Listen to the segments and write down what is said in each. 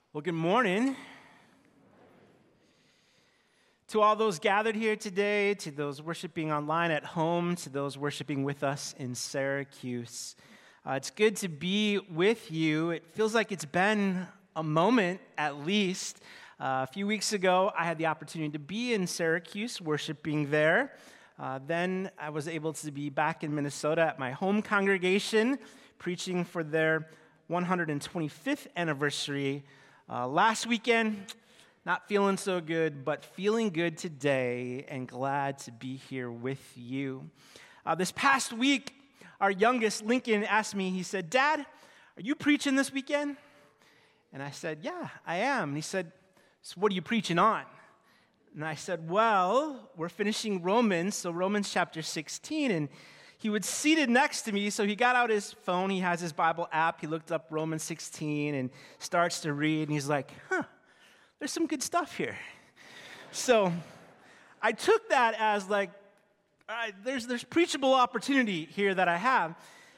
Well, good morning to all those gathered here today, to those worshiping online at home, to those worshiping with us in Syracuse. It's good to be with you. It feels like it's been a moment at least. A few weeks ago, I had the opportunity to be in Syracuse worshiping there. Then I was able to be back in Minnesota at my home congregation, preaching for their 125th anniversary last weekend. Not feeling so good, but feeling good today and glad to be here with you. This past week, our youngest, Lincoln, asked me, he said, "Dad, are you preaching this weekend?" And I said, "Yeah, I am." And he said, "So what are you preaching on?" And I said, "Well, we're finishing Romans, so Romans chapter 16, and he was seated next to me, so he got out his phone, he has his Bible app, he looked up Romans 16 and starts to read, and he's like, there's some good stuff here. So I took that as like, all right, there's preachable opportunity here that I have.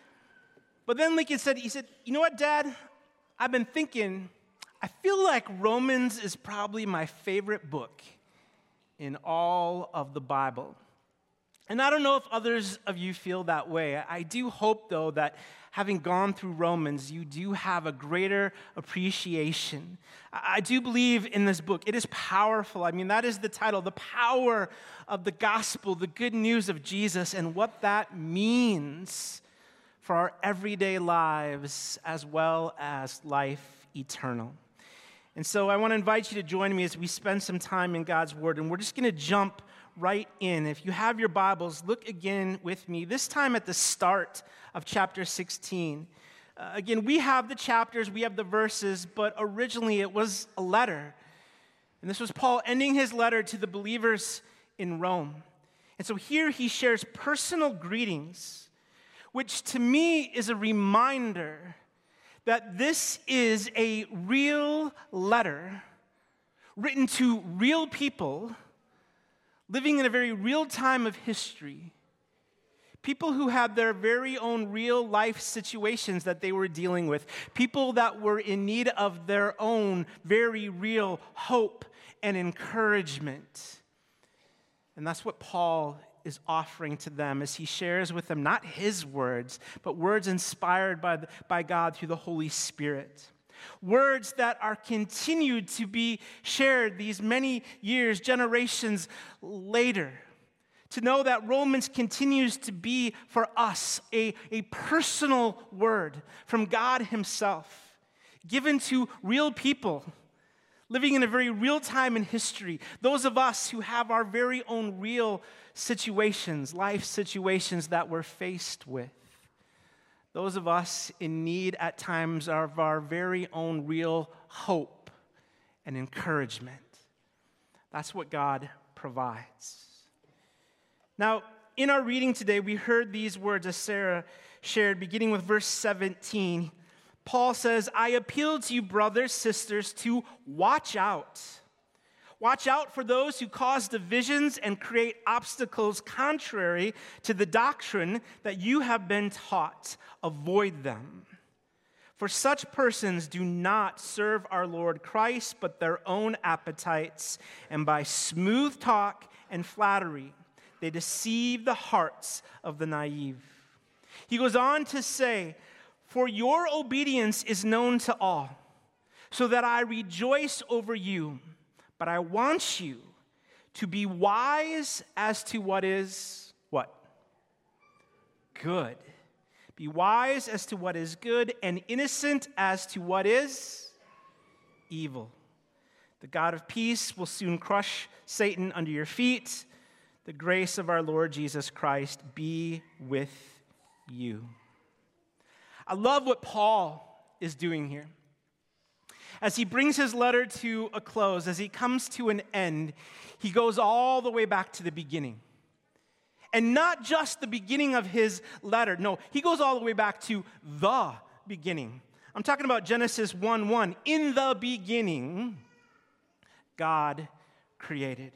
But then Lincoln said, "You know what, Dad? I've been thinking, I feel like Romans is probably my favorite book in all of the Bible." And I don't know if others of you feel that way. I do hope, though, that having gone through Romans, you do have a greater appreciation. I do believe in this book. It is powerful. I mean, that is the title, the power of the gospel, the good news of Jesus, and what that means for our everyday lives as well as life eternal. And so I want to invite you to join me as we spend some time in God's Word, and we're just going to jump right in. If you have your Bibles, look again with me, this time at the start of chapter 16. Again, we have the chapters, we have the verses, but originally it was a letter. And this was Paul ending his letter to the believers in Rome. And so here he shares personal greetings, which to me is a reminder that this is a real letter written to real people living in a very real time of history, people who had their very own real life situations that they were dealing with, people that were in need of their own very real hope and encouragement. And that's what Paul is offering to them as he shares with them not his words, but words inspired by God through the Holy Spirit. Words that are continued to be shared these many years, generations later. To know that Romans continues to be for us a personal word from God himself, given to real people, living in a very real time in history. Those of us who have our very own real situations, life situations that we're faced with. Those of us in need at times of our very own real hope and encouragement. That's what God provides. Now, in our reading today, we heard these words as Sarah shared, beginning with verse 17. Paul says, "I appeal to you, brothers, sisters, to watch out. Watch out for those who cause divisions and create obstacles contrary to the doctrine that you have been taught. Avoid them. For such persons do not serve our Lord Christ, but their own appetites, and by smooth talk and flattery, they deceive the hearts of the naive." He goes on to say, "For your obedience is known to all, so that I rejoice over you. But I want you to be wise as to what is what? Good. Be wise as to what is good and innocent as to what is evil. The God of peace will soon crush Satan under your feet. The grace of our Lord Jesus Christ be with you." I love what Paul is doing here. As he brings his letter to a close, as he comes to an end, he goes all the way back to the beginning. And not just the beginning of his letter. No, he goes all the way back to the beginning. I'm talking about Genesis 1:1. In the beginning, God created.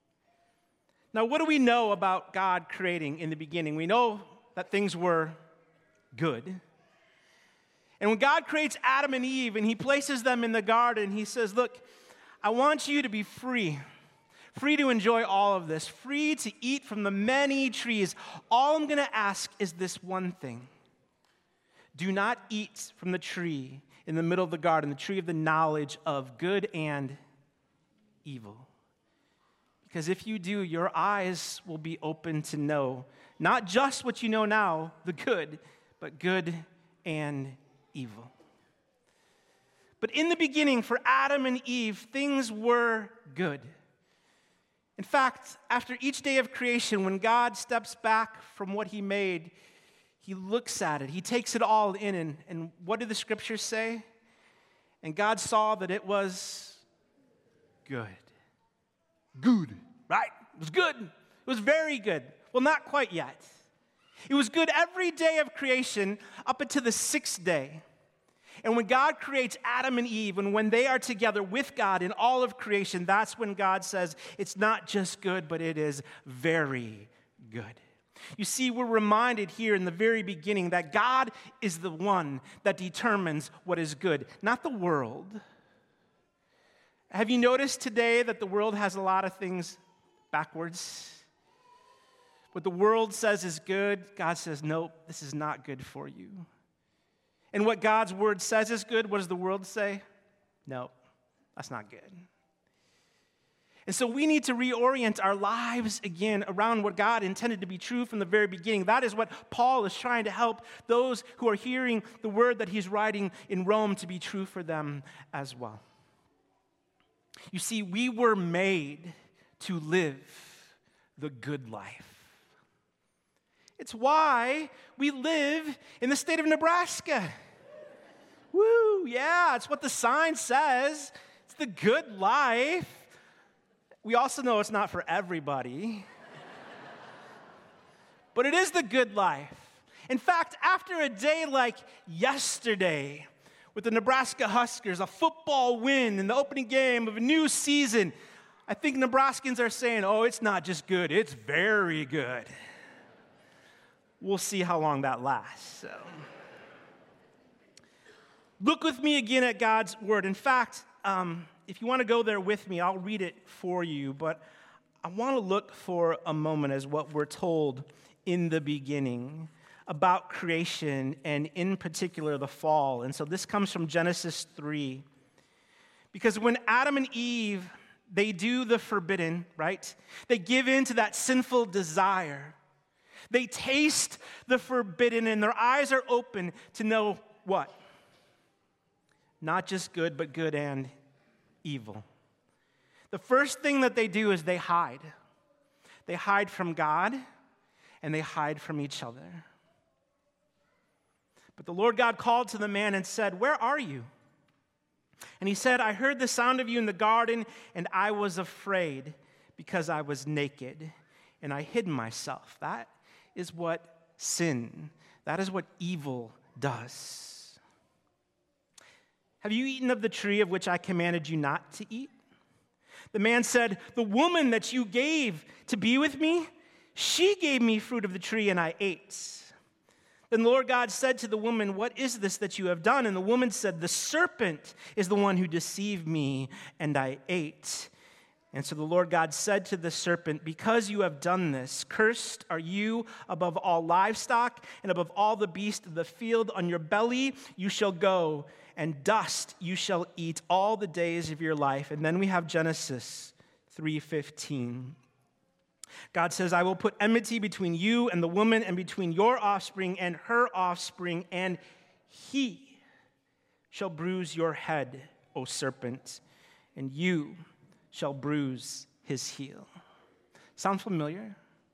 Now, what do we know about God creating in the beginning? We know that things were good. And when God creates Adam and Eve and he places them in the garden, he says, look, I want you to be free to enjoy all of this, free to eat from the many trees. All I'm going to ask is this one thing. Do not eat from the tree in the middle of the garden, the tree of the knowledge of good and evil. Because if you do, your eyes will be open to know not just what you know now, the good, but good and evil. But in the beginning, for Adam and Eve, things were good. In fact, after each day of creation, when God steps back from what he made, he looks at it, he takes it all in, and what do the scriptures say? And God saw that it was good. Good, right? It was good. It was very good. Well, not quite yet. It was good every day of creation up until the sixth day. And when God creates Adam and Eve, and when they are together with God in all of creation, that's when God says it's not just good, but it is very good. You see, we're reminded here in the very beginning that God is the one that determines what is good, not the world. Have you noticed today that the world has a lot of things backwards? What the world says is good, God says, nope, this is not good for you. And what God's word says is good, what does the world say? No, that's not good. And so we need to reorient our lives again around what God intended to be true from the very beginning. That is what Paul is trying to help those who are hearing the word that he's writing in Rome to be true for them as well. You see, we were made to live the good life. It's why we live in the state of Nebraska. Woo, yeah, it's what the sign says. It's the good life. We also know it's not for everybody. But it is the good life. In fact, after a day like yesterday, with the Nebraska Huskers, a football win in the opening game of a new season, I think Nebraskans are saying, oh, it's not just good, it's very good. We'll see how long that lasts. So, look with me again at God's word. In fact, if you want to go there with me, I'll read it for you. But I want to look for a moment as what we're told in the beginning about creation and in particular the fall. And so this comes from Genesis 3. Because when Adam and Eve, they do the forbidden, right? They give in to that sinful desire. They taste the forbidden, and their eyes are open to know what? Not just good, but good and evil. The first thing that they do is they hide. They hide from God, and they hide from each other. But the Lord God called to the man and said, "Where are you?" And he said, "I heard the sound of you in the garden, and I was afraid because I was naked, and I hid myself." That is what sin, that is what evil does. Have you eaten of the tree of which I commanded you not to eat? The man said, "The woman that you gave to be with me, she gave me fruit of the tree, and I ate." Then the Lord God said to the woman, "What is this that you have done?" And the woman said, "The serpent is the one who deceived me, and I ate." And so the Lord God said to the serpent, "Because you have done this, cursed are you above all livestock and above all the beasts of the field. On your belly you shall go, and dust you shall eat all the days of your life." And then we have Genesis 3:15. God says, "I will put enmity between you and the woman, and between your offspring and her offspring, and he shall bruise your head, O serpent, and you shall bruise his heel." Sound familiar?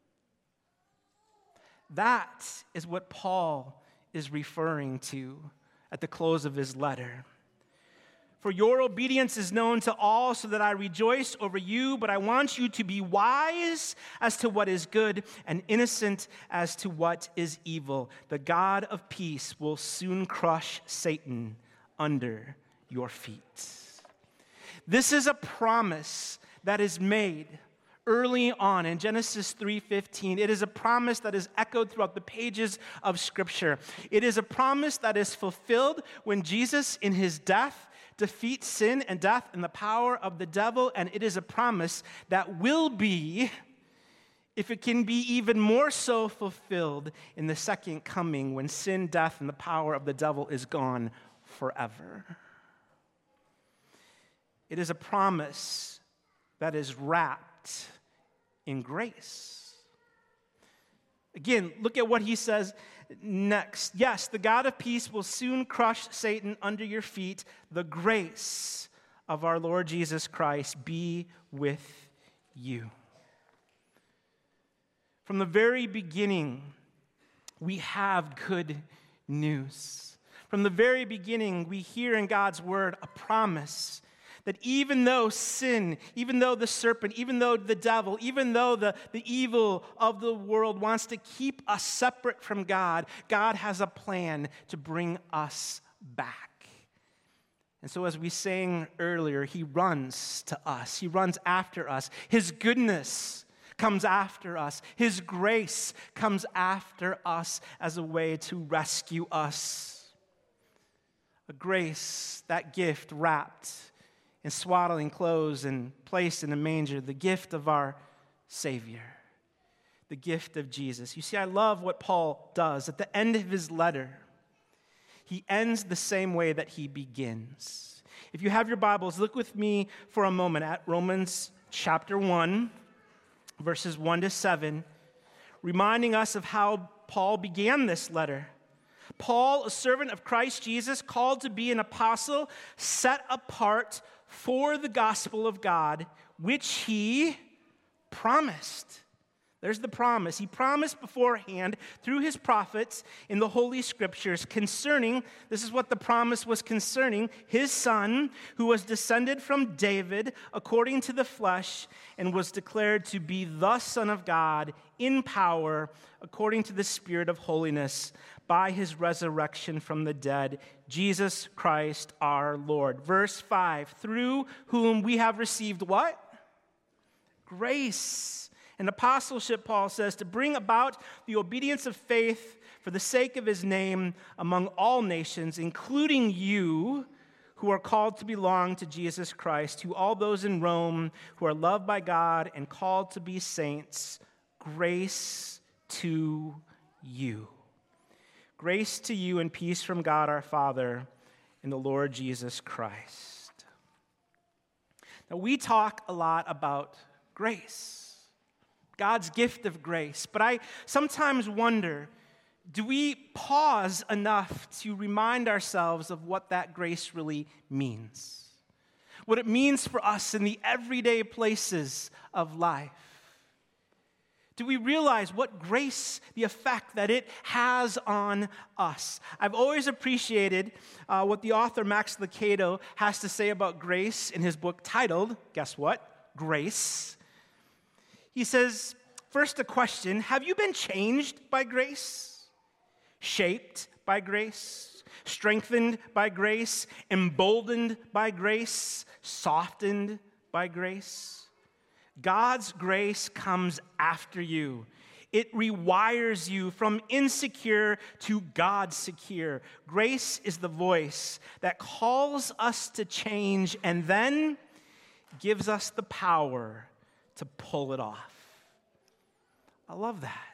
That is what Paul is referring to at the close of his letter. "For your obedience is known to all, so that I rejoice over you, but I want you to be wise as to what is good and innocent as to what is evil. The God of peace will soon crush Satan under your feet." This is a promise that is made early on in Genesis 3:15. It is a promise that is echoed throughout the pages of Scripture. It is a promise that is fulfilled when Jesus, in his death, defeats sin and death and the power of the devil, and it is a promise that will be, if it can be even more so, fulfilled in the second coming when sin, death, and the power of the devil is gone forever. It is a promise that is wrapped in grace. Again, look at what he says next. Yes, the God of peace will soon crush Satan under your feet. The grace of our Lord Jesus Christ be with you. From the very beginning, we have good news. From the very beginning, we hear in God's word a promise that even though sin, even though the serpent, even though the devil, even though the evil of the world wants to keep us separate from God, God has a plan to bring us back. And so as we sang earlier, he runs to us. He runs after us. His goodness comes after us. His grace comes after us as a way to rescue us. A grace, that gift wrapped in swaddling clothes and placed in a manger, the gift of our Savior, the gift of Jesus. You see, I love what Paul does. At the end of his letter, he ends the same way that he begins. If you have your Bibles, look with me for a moment at Romans chapter 1, verses 1 to 7, reminding us of how Paul began this letter. Paul, a servant of Christ Jesus, called to be an apostle, set apart for the gospel of God, which he promised. There's the promise. He promised beforehand through his prophets in the Holy Scriptures concerning, this is what the promise was concerning, his son, who was descended from David according to the flesh and was declared to be the Son of God in power according to the Spirit of holiness by his resurrection from the dead, Jesus Christ our Lord. Verse 5, through whom we have received what? Grace and apostleship, Paul says, to bring about the obedience of faith for the sake of his name among all nations, including you who are called to belong to Jesus Christ, to all those in Rome who are loved by God and called to be saints, grace to you. Grace to you and peace from God our Father and the Lord Jesus Christ. Now, we talk a lot about grace, God's gift of grace, but I sometimes wonder, do we pause enough to remind ourselves of what that grace really means? What it means for us in the everyday places of life? Do we realize what grace, the effect that it has on us? I've always appreciated what the author Max Lucado has to say about grace in his book titled, guess what? Grace. He says, first a question, have you been changed by grace? Shaped by grace? Strengthened by grace? Emboldened by grace? Softened by grace? God's grace comes after you. It rewires you from insecure to God secure. Grace is the voice that calls us to change and then gives us the power to pull it off. I love that.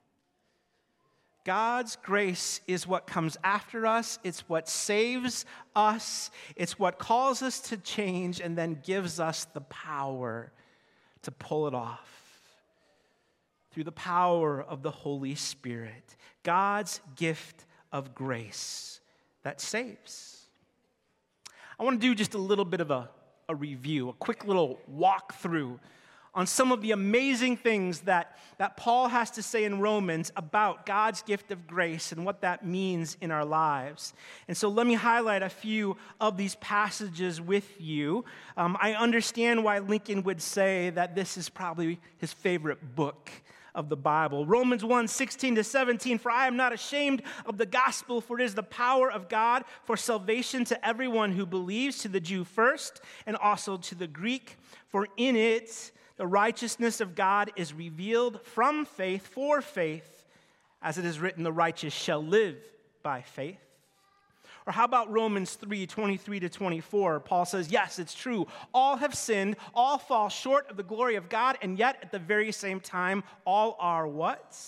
God's grace is what comes after us. It's what saves us. It's what calls us to change and then gives us the power to pull it off through the power of the Holy Spirit. God's gift of grace that saves. I want to do just a little bit of a review, a quick little walkthrough on some of the amazing things that Paul has to say in Romans about God's gift of grace and what that means in our lives. And so let me highlight a few of these passages with you. I understand why Lincoln would say that this is probably his favorite book of the Bible. Romans 1:16-17, for I am not ashamed of the gospel, for it is the power of God for salvation to everyone who believes, to the Jew first, and also to the Greek. For in it the righteousness of God is revealed from faith for faith, as it is written, the righteous shall live by faith. Or how about Romans 3:23-24? Paul says, yes, it's true. All have sinned, all fall short of the glory of God, and yet at the very same time, all are what?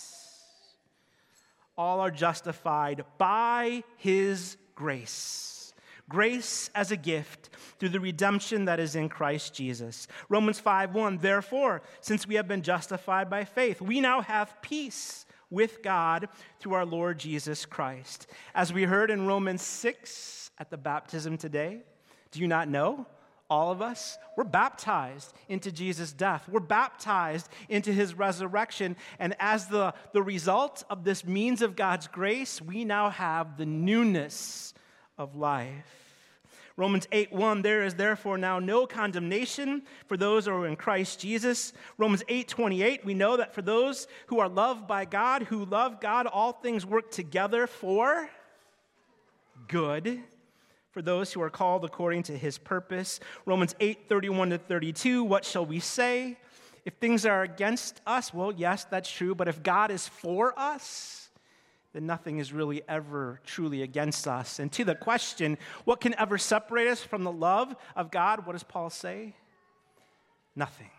All are justified by his grace. Grace as a gift through the redemption that is in Christ Jesus. Romans 5:1, therefore, since we have been justified by faith, we now have peace with God through our Lord Jesus Christ. As we heard in Romans 6 at the baptism today, do you not know? All of us, we're baptized into Jesus' death. We're baptized into his resurrection. And as the result of this means of God's grace, we now have the newness of life. Romans 8:1, there is therefore now no condemnation for those who are in Christ Jesus. Romans 8:28, we know that for those who are loved by God, who love God, all things work together for good, for those who are called according to his purpose. Romans 8:31-32, what shall we say? If things are against us, well, yes, that's true, but if God is for us, then nothing is really ever truly against us. And to the question, what can ever separate us from the love of God? What does Paul say? Nothing.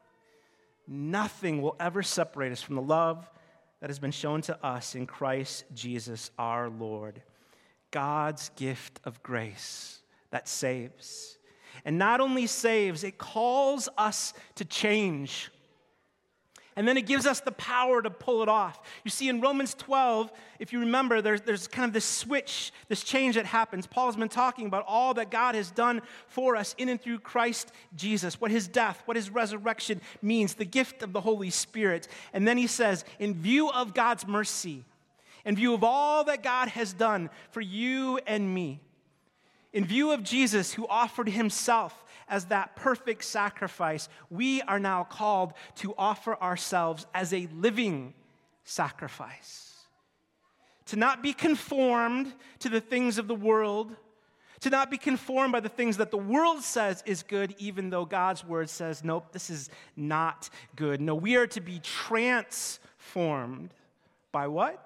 Nothing will ever separate us from the love that has been shown to us in Christ Jesus our Lord. God's gift of grace that saves. And not only saves, it calls us to change. And then it gives us the power to pull it off. You see, in Romans 12, if you remember, there's kind of this switch, this change that happens. Paul's been talking about all that God has done for us in and through Christ Jesus, what his death, what his resurrection means, the gift of the Holy Spirit. And then he says, in view of God's mercy, in view of all that God has done for you and me, in view of Jesus who offered himself as that perfect sacrifice, we are now called to offer ourselves as a living sacrifice. To not be conformed to the things of the world, to not be conformed by the things that the world says is good, even though God's word says, nope, this is not good. No, we are to be transformed by what?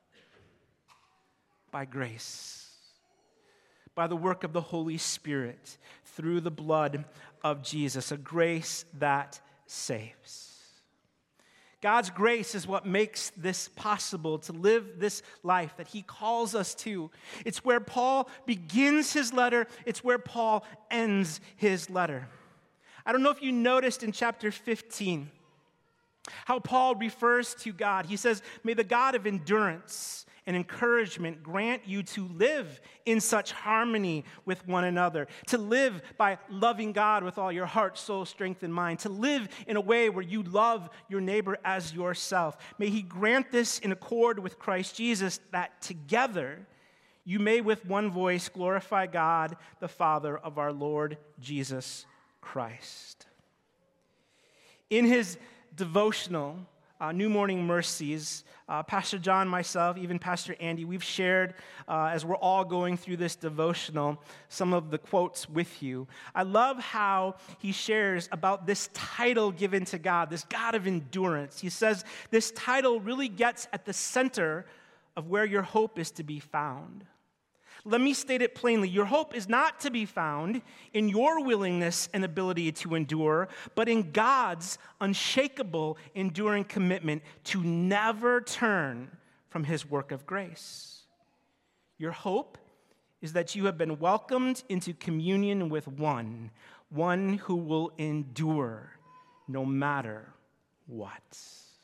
By grace. By the work of the Holy Spirit through the blood of Jesus, a grace that saves. God's grace is what makes this possible, to live this life that he calls us to. It's where Paul begins his letter. It's where Paul ends his letter. I don't know if you noticed in chapter 15 how Paul refers to God. He says, may the God of endurance and encouragement grant you to live in such harmony with one another, to live by loving God with all your heart, soul, strength, and mind, to live in a way where you love your neighbor as yourself. May he grant this in accord with Christ Jesus, that together you may with one voice glorify God, the Father of our Lord Jesus Christ. In his devotional, New Morning Mercies, Pastor John, myself, even Pastor Andy, we've shared, as we're all going through this devotional, some of the quotes with you. I love how he shares about this title given to God, this God of endurance. He says this title really gets at the center of where your hope is to be found. Let me state it plainly. Your hope is not to be found in your willingness and ability to endure, but in God's unshakable, enduring commitment to never turn from his work of grace. Your hope is that you have been welcomed into communion with one who will endure no matter what.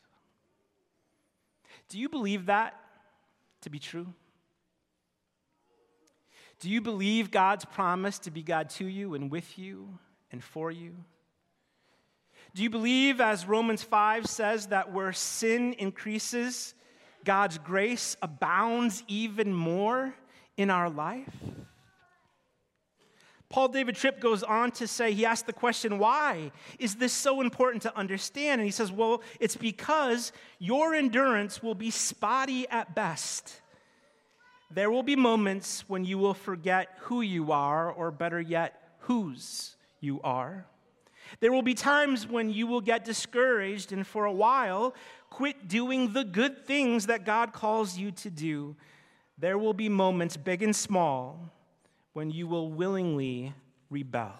Do you believe that to be true? Do you believe God's promise to be God to you and with you and for you? Do you believe, as Romans 5 says, that where sin increases, God's grace abounds even more in our life? Paul David Tripp goes on to say, he asked the question, why is this so important to understand? And he says, well, it's because your endurance will be spotty at best. There will be moments when you will forget who you are, or better yet, whose you are. There will be times when you will get discouraged and for a while quit doing the good things that God calls you to do. There will be moments, big and small, when you will willingly rebel.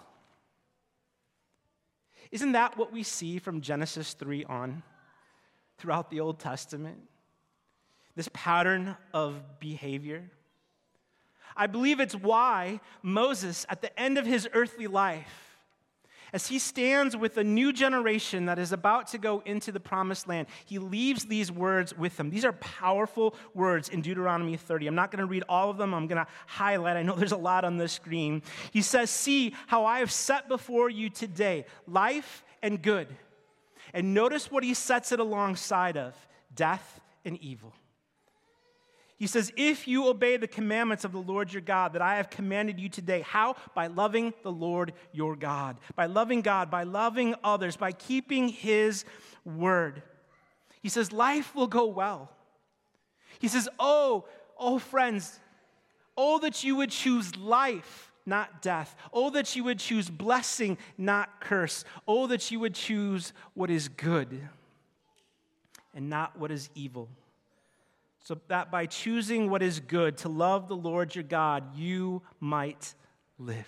Isn't that what we see from Genesis 3 on throughout the Old Testament? This pattern of behavior. I believe it's why Moses, at the end of his earthly life, as he stands with a new generation that is about to go into the promised land, he leaves these words with them. These are powerful words in Deuteronomy 30. I'm not going to read all of them. I'm going to highlight. I know there's a lot on the screen. He says, see how I have set before you today life and good. And notice what he sets it alongside of, death and evil. He says, if you obey the commandments of the Lord your God that I have commanded you today, how? By loving the Lord your God. By loving God, by loving others, by keeping his word. He says, life will go well. He says, oh, friends, oh, that you would choose life, not death. Oh, that you would choose blessing, not curse. Oh, that you would choose what is good and not what is evil. So that by choosing what is good, to love the Lord your God, you might live.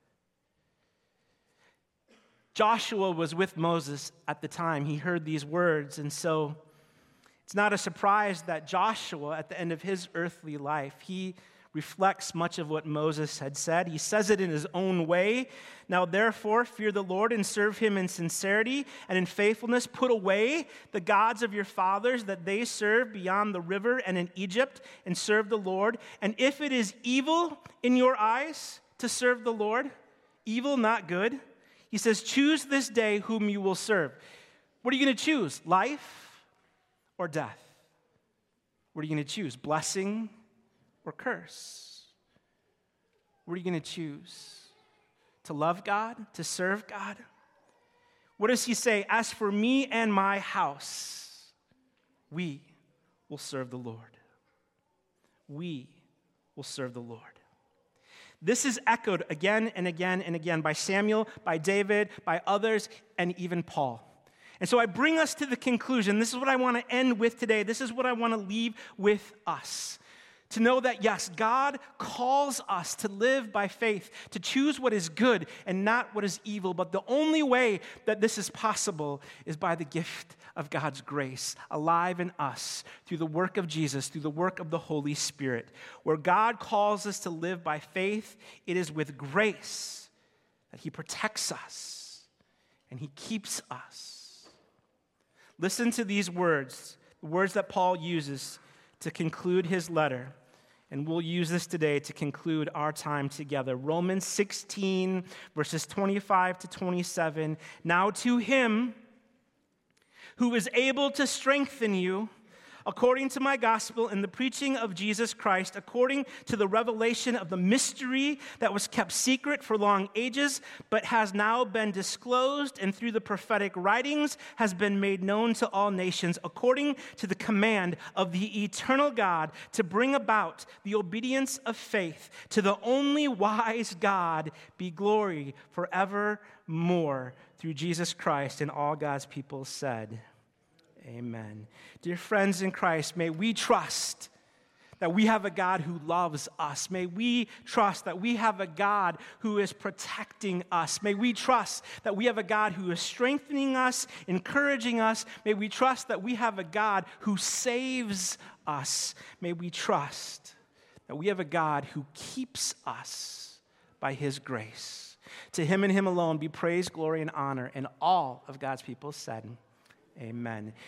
Joshua was with Moses at the time he heard these words, and so it's not a surprise that Joshua, at the end of his earthly life, he reflects much of what Moses had said. He says it in his own way. Now, therefore, fear the Lord and serve him in sincerity and in faithfulness. Put away the gods of your fathers that they serve beyond the river and in Egypt, and serve the Lord. And if it is evil in your eyes to serve the Lord, evil, not good, he says, choose this day whom you will serve. What are you going to choose? Life or death? What are you going to choose? Blessing or curse? What are you going to choose? To love God? To serve God? What does he say? As for me and my house, we will serve the Lord. We will serve the Lord. This is echoed again and again and again by Samuel, by David, by others, and even Paul. And so I bring us to the conclusion. This is what I want to end with today. This is what I want to leave with us. To know that, yes, God calls us to live by faith, to choose what is good and not what is evil. But the only way that this is possible is by the gift of God's grace, alive in us through the work of Jesus, through the work of the Holy Spirit. Where God calls us to live by faith, it is with grace that he protects us and he keeps us. Listen to these words, the words that Paul uses to conclude his letter, and we'll use this today to conclude our time together. Romans 16, verses 25 to 27. Now to him who is able to strengthen you, according to my gospel and the preaching of Jesus Christ, according to the revelation of the mystery that was kept secret for long ages, but has now been disclosed and through the prophetic writings has been made known to all nations, according to the command of the eternal God to bring about the obedience of faith. To the only wise God be glory forevermore through Jesus Christ. And all God's people said, amen. Dear friends in Christ, may we trust that we have a God who loves us. May we trust that we have a God who is protecting us. May we trust that we have a God who is strengthening us, encouraging us. May we trust that we have a God who saves us. May we trust that we have a God who keeps us by his grace. To him and him alone be praise, glory, and honor. And all of God's people said, amen.